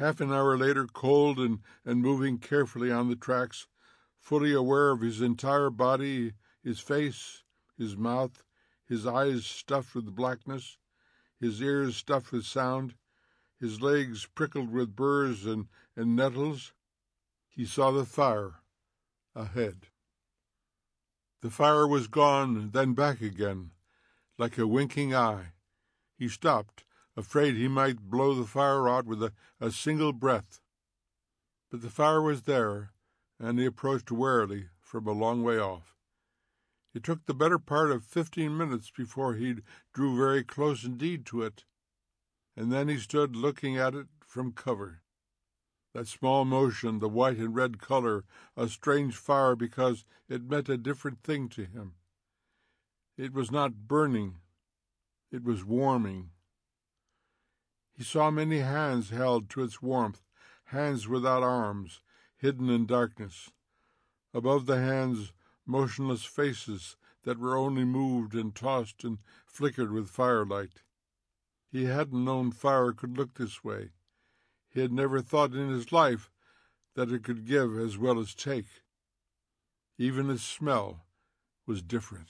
Half an hour later, cold and moving carefully on the tracks, fully aware of his entire body, his face, his mouth, his eyes stuffed with blackness, his ears stuffed with sound, his legs prickled with burrs and nettles, he saw the fire ahead. The fire was gone, then back again, like a winking eye. He stopped, afraid he might blow the fire out with a single breath. But the fire was there, and he approached warily from a long way off. It took the better part of 15 minutes before he drew very close indeed to it, and then he stood looking at it from cover. That small motion, the white and red color, a strange fire because it meant a different thing to him. It was not burning, it was warming. He saw many hands held to its warmth, hands without arms, hidden in darkness. Above the hands, motionless faces that were only moved and tossed and flickered with firelight. He hadn't known fire could look this way. He had never thought in his life that it could give as well as take. Even its smell was different.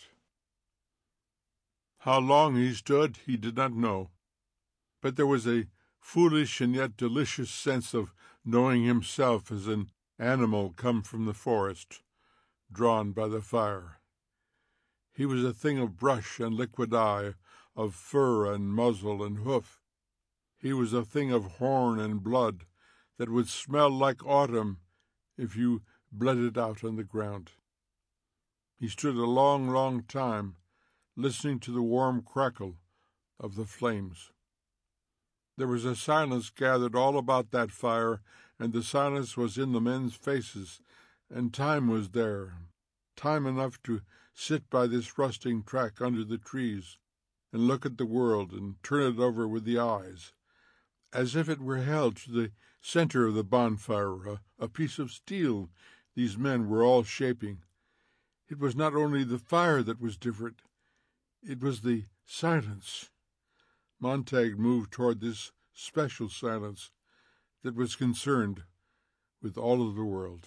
How long he stood, he did not know, but there was a foolish and yet delicious sense of knowing himself as an animal come from the forest, drawn by the fire. He was a thing of brush and liquid eye, of fur and muzzle and hoof. He was a thing of horn and blood that would smell like autumn if you bled it out on the ground. He stood a long, long time, listening to the warm crackle of the flames. There was a silence gathered all about that fire, and the silence was in the men's faces, and time was there, time enough to sit by this rusting track under the trees and look at the world and turn it over with the eyes, as if it were held to the center of the bonfire, a piece of steel these men were all shaping. It was not only the fire that was different, it was the silence. Montag moved toward this special silence that was concerned with all of the world.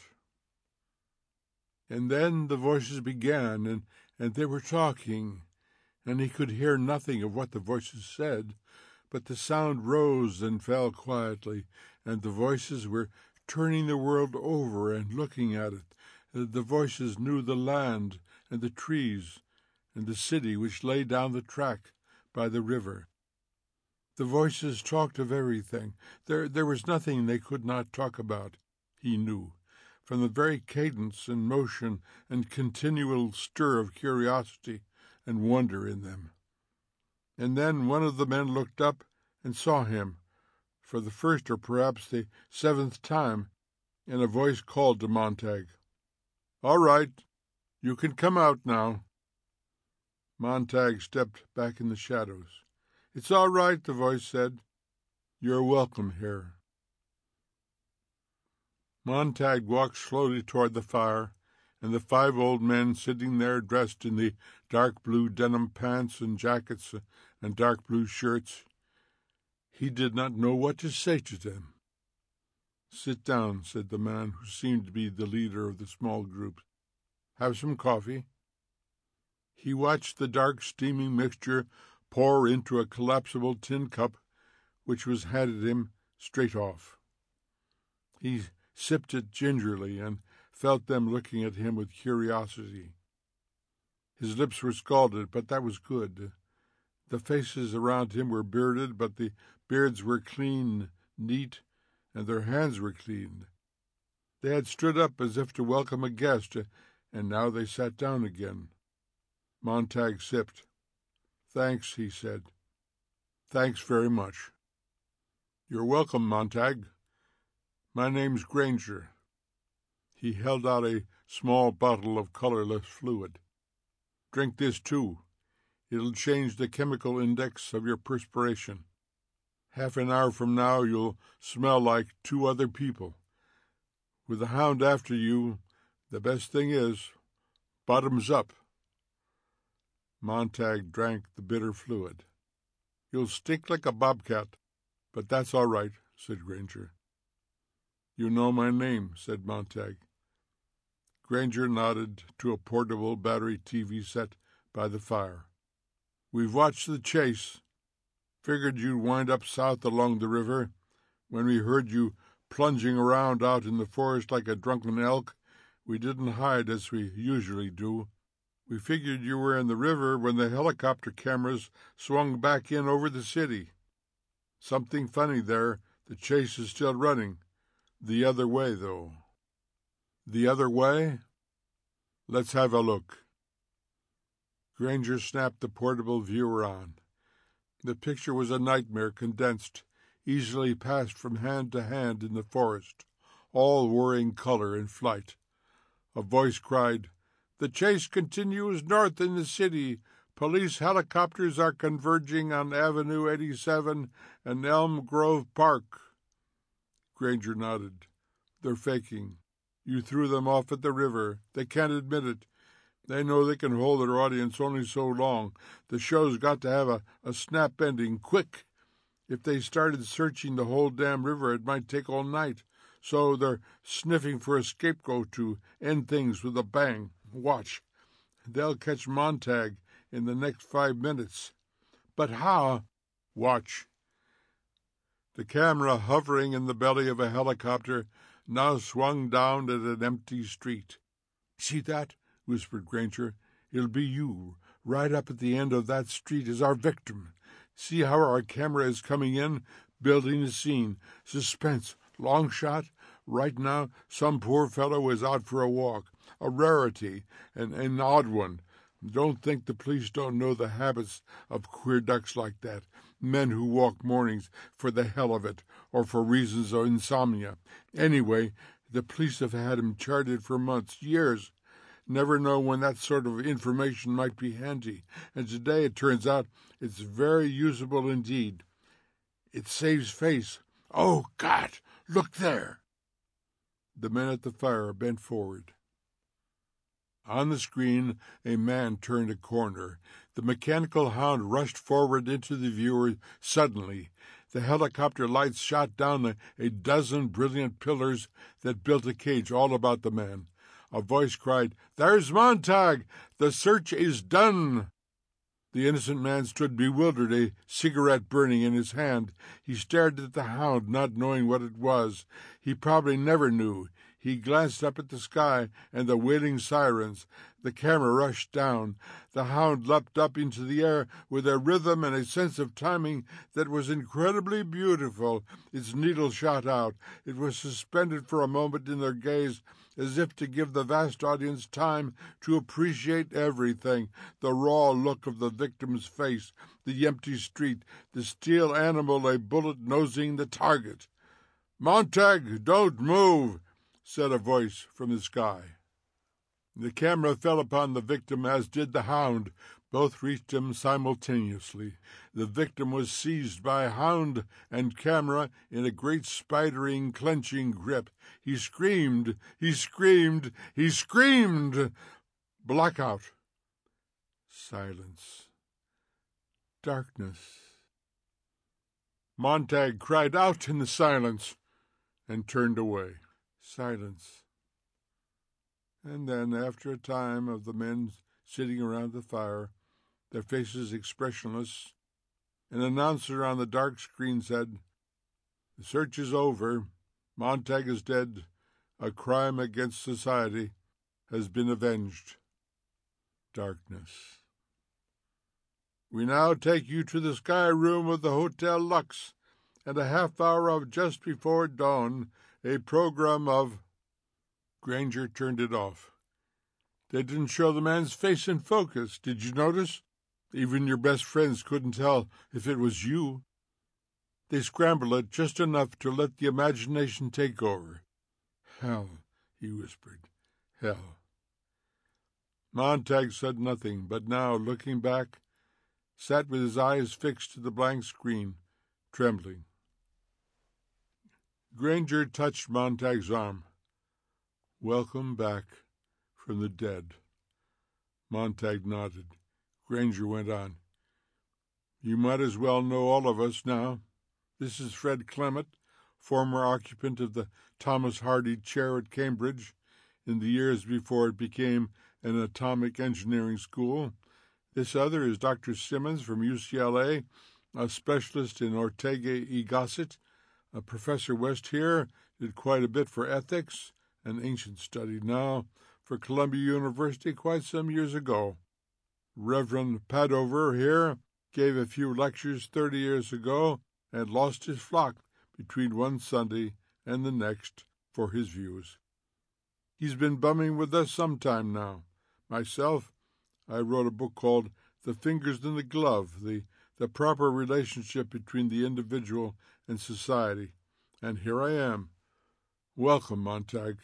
And then the voices began, and they were talking, and he could hear nothing of what the voices said, but the sound rose and fell quietly, and the voices were turning the world over and looking at it. The voices knew the land and the trees and the city which lay down the track by the river. The voices talked of everything. There was nothing they could not talk about, he knew, from the very cadence and motion and continual stir of curiosity and wonder in them. And then one of the men looked up and saw him, for the first or perhaps the 7th time, and a voice called to Montag, "All right, you can come out now." Montag stepped back in the shadows. "It's all right," the voice said. "You're welcome here." Montag walked slowly toward the fire, and the 5 old men sitting there dressed in the dark blue denim pants and jackets and dark blue shirts. He did not know what to say to them. "Sit down," said the man who seemed to be the leader of the small group. "Have some coffee." He watched the dark steaming mixture pour into a collapsible tin cup, which was handed him straight off. He sipped it gingerly and felt them looking at him with curiosity. His lips were scalded, but that was good. The faces around him were bearded, but the beards were clean, neat, and their hands were clean. They had stood up as if to welcome a guest, and now they sat down again. Montag sipped. "Thanks," he said. "Thanks very much." "You're welcome, Montag. My name's Granger." He held out a small bottle of colorless fluid. "Drink this, too. It'll change the chemical index of your perspiration. Half an hour from now you'll smell like 2 other people. With the hound after you, the best thing is bottoms up." Montag drank the bitter fluid. "You'll stink like a bobcat, but that's all right," said Granger. "You know my name," said Montag. Granger nodded to a portable battery TV set by the fire. "We've watched the chase. Figured you'd wind up south along the river. When we heard you plunging around out in the forest like a drunken elk, we didn't hide as we usually do. We figured you were in the river when the helicopter cameras swung back in over the city. Something funny there. The chase is still running. The other way, though." "The other way? Let's have a look." Granger snapped the portable viewer on. The picture was a nightmare condensed, easily passed from hand to hand in the forest, all worrying color and flight. A voice cried, "The chase continues north in the city. Police helicopters are converging on Avenue 87 and Elm Grove Park." Granger nodded. "They're faking. You threw them off at the river. They can't admit it. They know they can hold their audience only so long. The show's got to have a snap ending, quick. If they started searching the whole damn river, it might take all night. So they're sniffing for a scapegoat to end things with a bang. Watch. They'll catch Montag in the next 5 minutes. But how? Watch." The camera, hovering in the belly of a helicopter, now swung down at an empty street. "See that?" whispered Granger. "It'll be you, right up at the end of that street, as our victim. See how our camera is coming in, building a scene. Suspense. Long shot. Right now, some poor fellow is out for a walk. A rarity, an odd one. Don't think the police don't know the habits of queer ducks like that. Men who walk mornings for the hell of it, or for reasons of insomnia. Anyway, the police have had him charted for months, years. Never know when that sort of information might be handy, and today it turns out it's very usable indeed. It saves face. Oh, God, look there!" The men at the fire bent forward. On the screen, a man turned a corner. The mechanical hound rushed forward into the viewer suddenly. The helicopter lights shot down a dozen brilliant pillars that built a cage all about the man. A voice cried, "There's Montag! The search is done!" The innocent man stood bewildered, a cigarette burning in his hand. He stared at the hound, not knowing what it was. He probably never knew. He glanced up at the sky and the wailing sirens. The camera rushed down. The hound leapt up into the air with a rhythm and a sense of timing that was incredibly beautiful. Its needle shot out. It was suspended for a moment in their gaze, as if to give the vast audience time to appreciate everything: the raw look of the victim's face, the empty street, the steel animal a bullet nosing the target. "Montag, don't move," said a voice from the sky. The camera fell upon the victim, as did the hound. Both reached him simultaneously. The victim was seized by hound and camera in a great spidering, clenching grip. He screamed, he screamed, he screamed! Blackout. Silence. Darkness. Montag cried out in the silence and turned away. Silence. And then, after a time of the men sitting around the fire, their faces expressionless, an announcer on the dark screen said, "The search is over. Montag is dead. A crime against society has been avenged." Darkness. "We now take you to the sky room of the Hotel Lux, and a half hour of Just Before Dawn, a program of—" Granger turned it off. "They didn't show the man's face in focus. Did you notice? Even your best friends couldn't tell if it was you. They scrambled it just enough to let the imagination take over." "Hell," he whispered. "Hell." Montag said nothing, but now, looking back, sat with his eyes fixed to the blank screen, trembling. Granger touched Montag's arm. "Welcome back from the dead." Montag nodded. Granger went on. "You might as well know all of us now. This is Fred Clement, former occupant of the Thomas Hardy Chair at Cambridge in the years before it became an atomic engineering school. This other is Dr. Simmons from UCLA, a specialist in Ortega y Gasset. Professor West here did quite a bit for ethics, an ancient study now, for Columbia University quite some years ago. Reverend Padover here gave a few lectures 30 years ago and lost his flock between one Sunday and the next for his views. He's been bumming with us some time now. Myself, I wrote a book called The Fingers in the Glove, the proper relationship between the individual and society. And here I am. Welcome, Montag.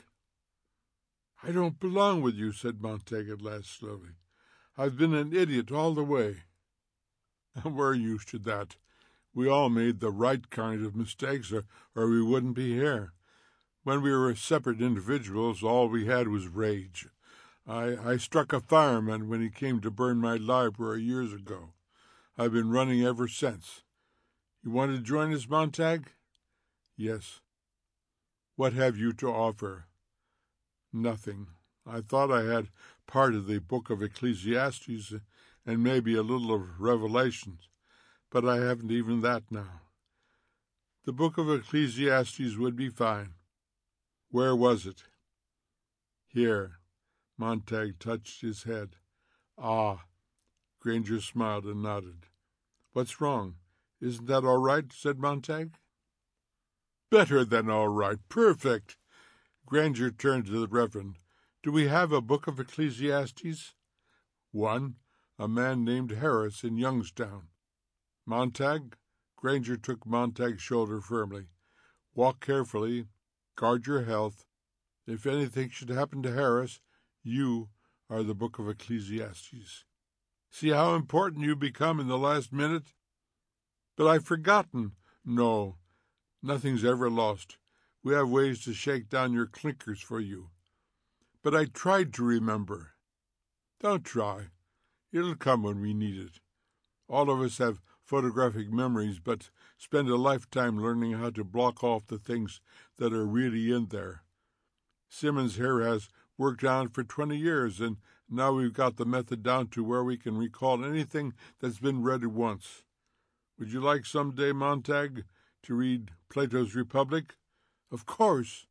I don't belong with you, said Montag at last slowly. I've been an idiot all the way. We're used to that. We all made the right kind of mistakes, or we wouldn't be here. When we were separate individuals, all we had was rage. I struck a fireman when he came to burn my library years ago. I've been running ever since. You want to join us, Montag? Yes. What have you to offer? Nothing. I thought I had part of the book of Ecclesiastes and maybe a little of Revelations, but I haven't even that now. The book of Ecclesiastes would be fine. Where was it? Here. Montag touched his head. Ah. Granger smiled and nodded. What's wrong? Isn't that all right? Said Montag. Better than all right. Perfect. Granger turned to the Reverend. Do we have a book of Ecclesiastes? One. A man named Harris in Youngstown. Montag? Granger took Montag's shoulder firmly. Walk carefully. Guard your health. If anything should happen to Harris, you are the book of Ecclesiastes. See how important you become in the last minute? But I've forgotten. No, nothing's ever lost. We have ways to shake down your clinkers for you. But I tried to remember. Don't try. It'll come when we need it. All of us have photographic memories, but spend a lifetime learning how to block off the things that are really in there. Simmons here has worked on it for 20 years, and now we've got the method down to where we can recall anything that's been read once. Would you like someday, Montag, to read Plato's Republic? Of course.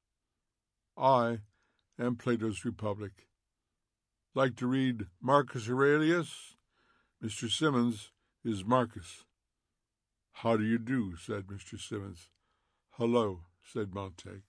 I am Plato's Republic. Like to read Marcus Aurelius? Mr. Simmons is Marcus. How do you do? Said Mr. Simmons. Hello, said Montag.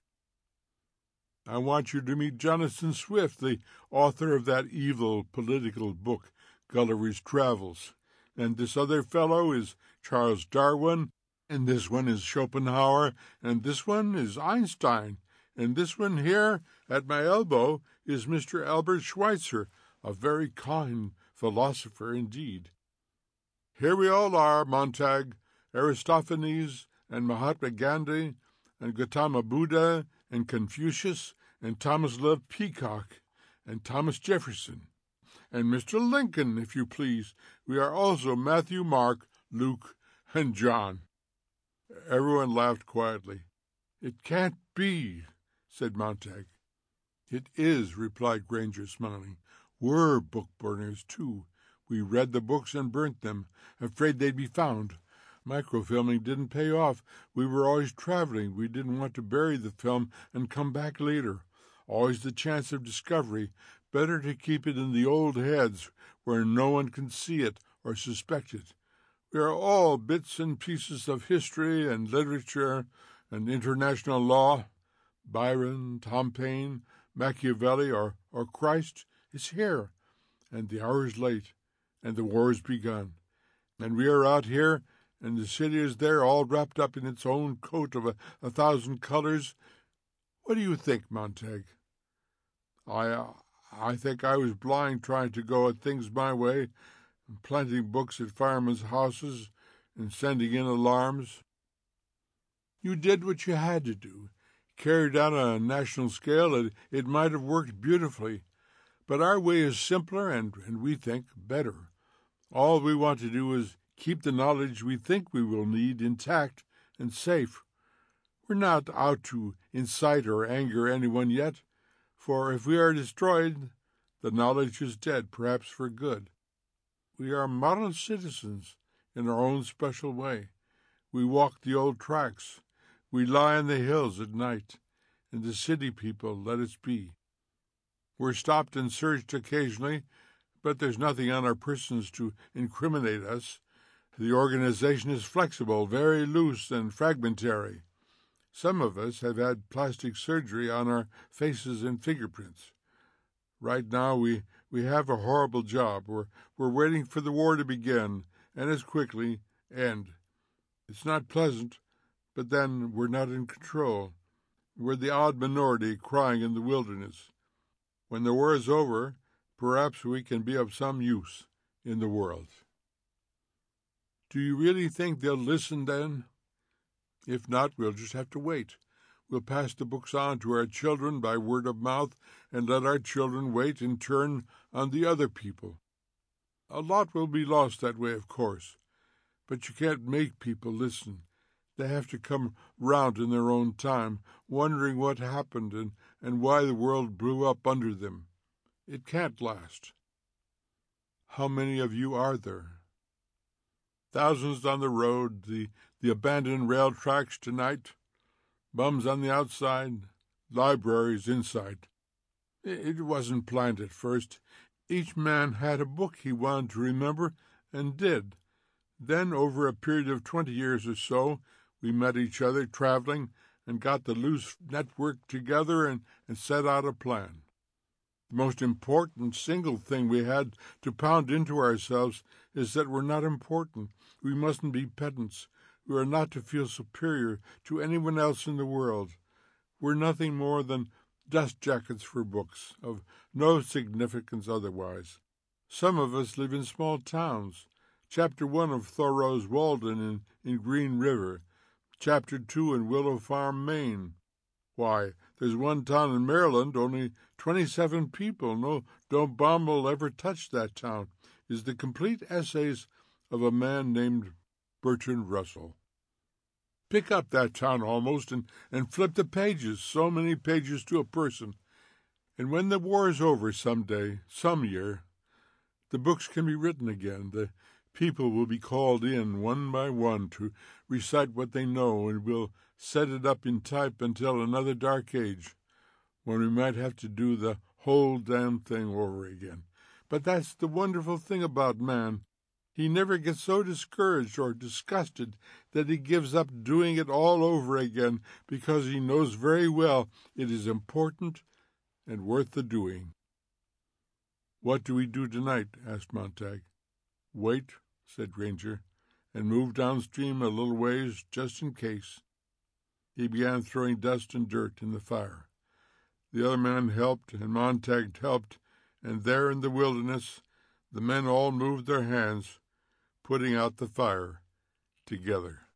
I want you to meet Jonathan Swift, the author of that evil political book, Gulliver's Travels. And this other fellow is Charles Darwin, and this one is Schopenhauer, and this one is Einstein, and this one here at my elbow is Mr. Albert Schweitzer, a very kind philosopher indeed. Here we all are, Montag, Aristophanes, and Mahatma Gandhi, and Gautama Buddha, and Confucius, and Thomas Love Peacock, and Thomas Jefferson, and Mr. Lincoln, if you please. We are also Matthew, Mark, Luke, and John. Everyone laughed quietly. It can't be, said Montag. It is, replied Granger, smiling. We're book burners, too. We read the books and burnt them, afraid they'd be found. Microfilming didn't pay off. We were always traveling. We didn't want to bury the film and come back later. Always the chance of discovery. Better to keep it in the old heads where no one can see it or suspect it. We are all bits and pieces of history and literature and international law. Byron, Tom Paine, Machiavelli, or Christ is here, and the hour is late, and the war has begun. And we are out here, and the city is there, all wrapped up in its own coat of a thousand colors. What do you think, Montag? I think I was blind trying to go at things my way, and planting books at firemen's houses and sending in alarms. You did what you had to do. Carried out on a national scale, it might have worked beautifully. But our way is simpler and we think, better. All we want to do is keep the knowledge we think we will need intact and safe. We're not out to incite or anger anyone yet, for if we are destroyed, the knowledge is dead, perhaps for good. We are model citizens in our own special way. We walk the old tracks. We lie in the hills at night, and the city people let us be. We're stopped and searched occasionally, but there's nothing on our persons to incriminate us. The organization is flexible, very loose and fragmentary. Some of us have had plastic surgery on our faces and fingerprints. Right now we have a horrible job. We're waiting for the war to begin and as quickly end. It's not pleasant, but then we're not in control. We're the odd minority crying in the wilderness. When the war is over, perhaps we can be of some use in the world. Do you really think they'll listen then? If not, we'll just have to wait. We'll pass the books on to our children by word of mouth and let our children wait in turn on the other people. A lot will be lost that way, of course, but you can't make people listen. They have to come round in their own time, wondering what happened and why the world blew up under them. It can't last. How many of you are there? Thousands on the road, the abandoned rail tracks tonight, bums on the outside, libraries inside. It wasn't planned at first. Each man had a book he wanted to remember and did. Then, over a period of 20 years or so, we met each other traveling and got the loose network together and set out a plan. The most important single thing we had to pound into ourselves is that we're not important. We mustn't be pedants. We are not to feel superior to anyone else in the world. We're nothing more than dust jackets for books, of no significance otherwise. Some of us live in small towns. Chapter 1 of Thoreau's Walden in Green River. Chapter 2 in Willow Farm, Maine. Why, there's one town in Maryland, only 27 people. No bomb will ever touch that town, is the complete essays of a man named Bertrand Russell. Pick up that town almost and flip the pages, so many pages to a person. And when the war is over someday, some year, the books can be written again. The people will be called in one by one to recite what they know, and we'll set it up in type until another dark age, when we might have to do the whole damn thing over again. But that's the wonderful thing about man. He never gets so discouraged or disgusted that he gives up doing it all over again, because he knows very well it is important and worth the doing. "What do we do tonight?" asked Montag. "Wait," said Granger, and moved downstream a little ways just in case. He began throwing dust and dirt in the fire. The other man helped, and Montag helped, and there in the wilderness the men all moved their hands, putting out the fire together.